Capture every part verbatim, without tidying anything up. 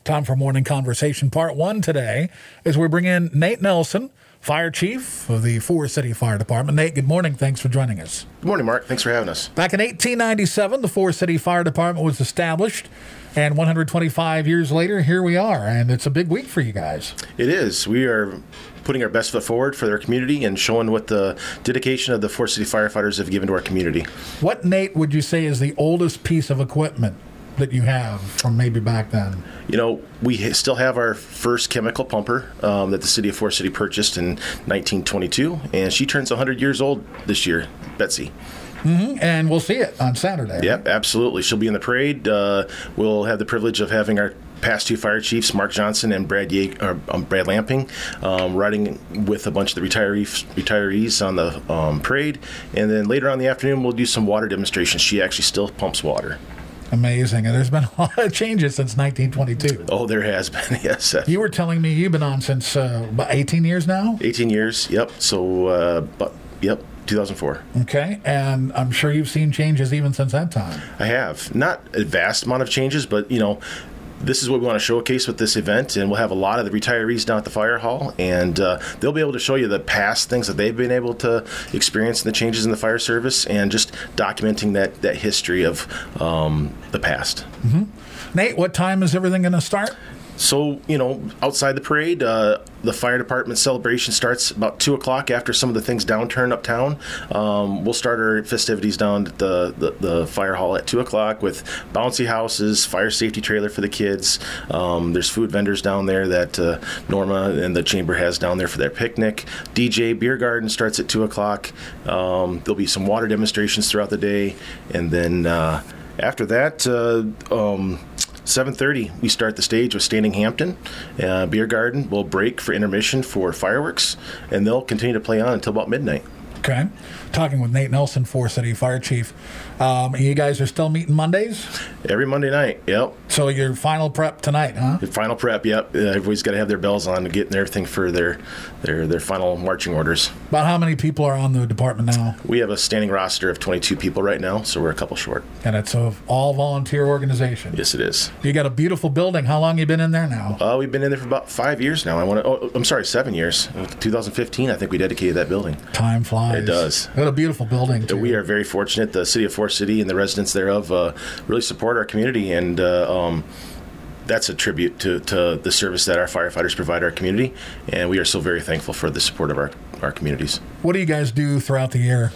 Time for Morning Conversation Part one today as we bring in Nate Nelson, Fire Chief of the Forest City Fire Department. Nate, good morning. Thanks for joining us. Good morning, Mark. Thanks for having us. Back in eighteen ninety-seven, the Forest City Fire Department was established, and one hundred twenty-five years later, here we are, and it's a big week for you guys. It is. We are putting our best foot forward for their community and showing what the dedication of the Forest City firefighters have given to our community. What, Nate, would you say is the oldest piece of equipment that you have from maybe back then? You know, we ha- still have our first chemical pumper um, that the city of Forest City purchased in nineteen twenty-two, and she turns one hundred years old this year, Betsy. Mm-hmm. And we'll see it on Saturday. Yep, absolutely. She'll be in the parade. Uh, we'll have the privilege of having our past two fire chiefs, Mark Johnson and Brad Ye- or, um, Brad Lamping, um, riding with a bunch of the retirees, retirees on the um, parade. And then later on in the afternoon, we'll do some water demonstrations. She actually still pumps water. Amazing. And there's been a lot of changes since nineteen twenty-two. Oh, there has been, yes. You were telling me you've been on since uh, about eighteen years now? eighteen years, yep. So, uh, but, yep, two thousand four. Okay. And I'm sure you've seen changes even since that time. I have. Not a vast amount of changes, but, you know, this is what we want to showcase with this event, and we'll have a lot of the retirees down at the fire hall, and uh, they'll be able to show you the past things that they've been able to experience and the changes in the fire service, and just documenting that, that history of um, the past. Mm-hmm. Nate, what time is everything going to start? So, you know, outside the parade, uh, the fire department celebration starts about two o'clock after some of the things downturn uptown. Um, we'll start our festivities down at the, the, the fire hall at two o'clock with bouncy houses, fire safety trailer for the kids. Um, there's food vendors down there that uh, Norma and the chamber has down there for their picnic. D J beer garden starts at two o'clock. Um, there'll be some water demonstrations throughout the day. And then uh, after that, uh, um, seven thirty, we start the stage with Standing Hampton. Uh, beer garden will break for intermission for fireworks, and they'll continue to play on until about midnight. Okay. Talking with Nate Nelson, Forest City Fire Chief. Um, you guys are still meeting Mondays? Every Monday night, yep. So your final prep tonight, huh? The final prep, yep. Uh, everybody's got to have their bells on to get everything for their, their their final marching orders. About how many people are on the department now? We have a standing roster of twenty-two people right now, so we're a couple short. And it's a all volunteer organization? Yes, it is. You got a beautiful building. How long have you been in there now? Uh, we've been in there for about five years now. I want to. Oh, I'm sorry, seven years. two thousand fifteen, I think we dedicated that building. Time flies. It does. What a beautiful building, too. We are very fortunate. The city of Forest City and the residents thereof uh, really support our community, and uh, um, that's a tribute to, to the service that our firefighters provide our community, and we are so very thankful for the support of our, our communities. What do you guys do throughout the year?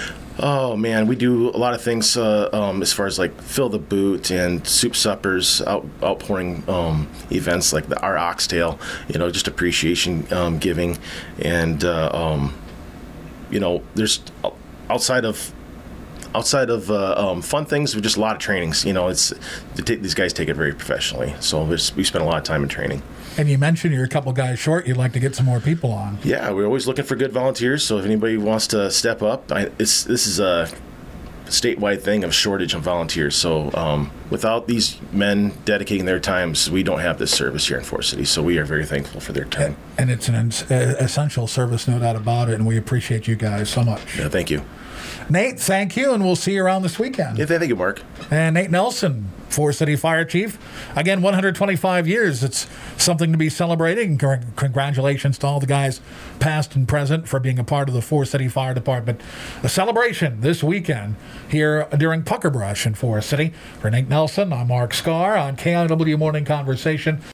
Oh, man, we do a lot of things uh, um, as far as, like, fill the boot and soup suppers, out, outpouring um, events like the, our oxtail, you know, just appreciation um, giving, and, uh, um, you know, there's outside of outside of uh, um, fun things, there's just a lot of trainings. You know, it's t- these guys take it very professionally, so we spend a lot of time in training. And you mentioned you're a couple guys short. You'd like to get some more people on. Yeah, we're always looking for good volunteers, so if anybody wants to step up, I, it's this is a statewide thing of shortage of volunteers. So um, without these men dedicating their times, we don't have this service here in Forest City, so we are very thankful for their time. And, and it's an uh, essential service, no doubt about it, and we appreciate you guys so much. Yeah, thank you. Nate, thank you, and we'll see you around this weekend. Yeah, thank you, Mark. And Nate Nelson, Forest City Fire Chief. Again, one hundred twenty-five years. It's something to be celebrating. Congratulations to all the guys, past and present, for being a part of the Forest City Fire Department. A celebration this weekend here during Pucker Brush in Forest City. For Nate Nelson, I'm Mark Scar on K I W Morning Conversation.